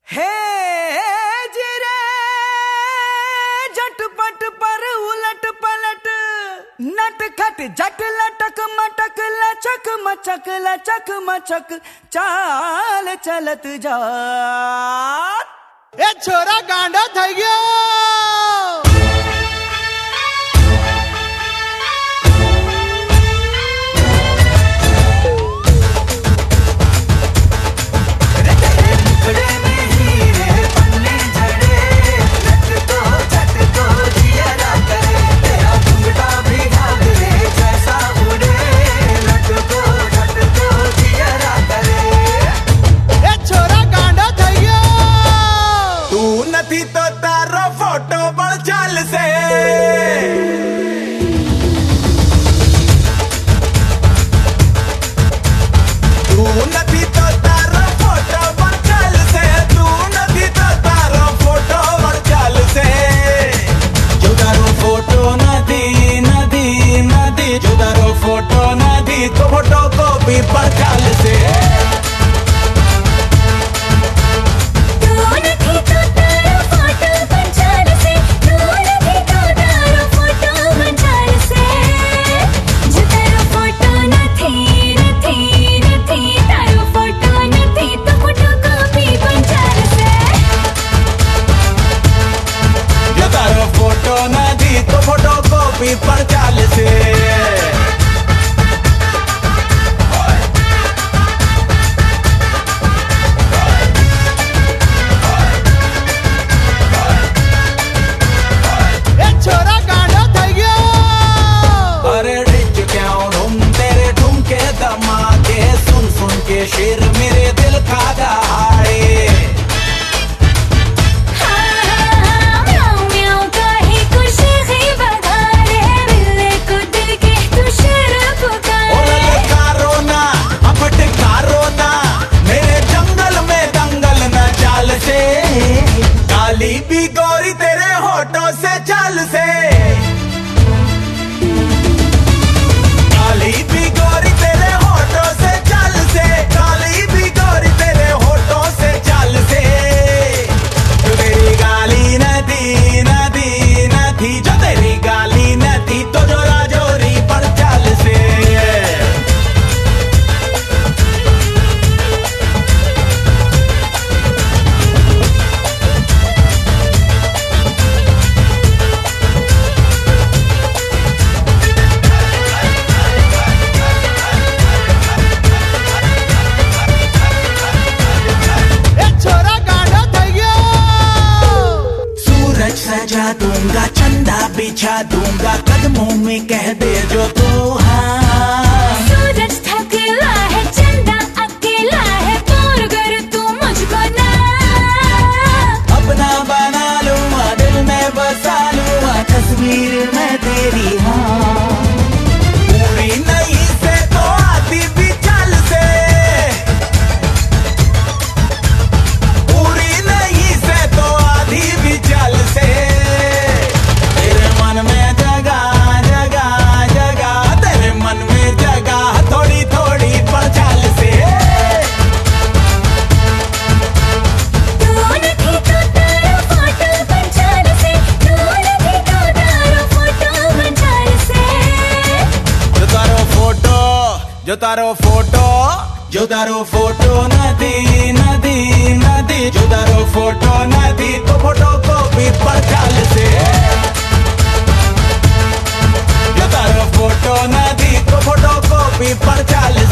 हे जिरे झटपट पर उलट पलट नटखट जट लटक मटक लचक मचक चाल चलत जा ए छोरा गांडो થઈ ગયો। तो तारो फोटो बड़ चाल से तू नथी तो तारो फोटो बड़ चाल से तू नथी तो तारो फोटो बड़ चाल से जो तारो फोटो नथी नथी नथी जो तारो फोटो नथी तो फोटो कॉपी बड़ चाल से पर चाल से छोरा गांडो થઈ ગયો। अरे डिच क्यों ढूंढ तेरे ढूंढ के दमाके सुन के शेर मेरे दिल का दहाड़े काली भी गोरी तेरे होठों से चाल से काली भी गोरी तेरे होठों से चाल से काली भी गोरी तेरे होठों से चाल से जो तेरी गाली नदी नदी नदी जो तेरी गाली नदी तो जो राजोरी पर चाल से सजा दूंगा चंदा बिछा दूंगा कदमों में कह दे जो तू हाँ सूरज थकेला है चंदा अकेला है दूर कर तू मुझको ना अपना बना लूंगा दिल में बसा लूंगा तस्वीर में तेरी हाँ पूरी नहीं से तो आती भी चाल से पूरी नहीं से तो आधी भी चाल से तेरे मन में जगह जगह जगह तेरे मन में जगह थोड़ी थोड़ी पर चाल से तू नथी तो तारो फोटो पंचाल से तू नथी तो तारो फोटो पंचाल से जो तारो फोटो जो तारो फोटो जो तारो फोटो नदी नदी नदी जो तारो फोटो नदी तो फोटो कॉपी पर चाल से जो तारो फोटो नदी तो फोटो कॉपी पर चाल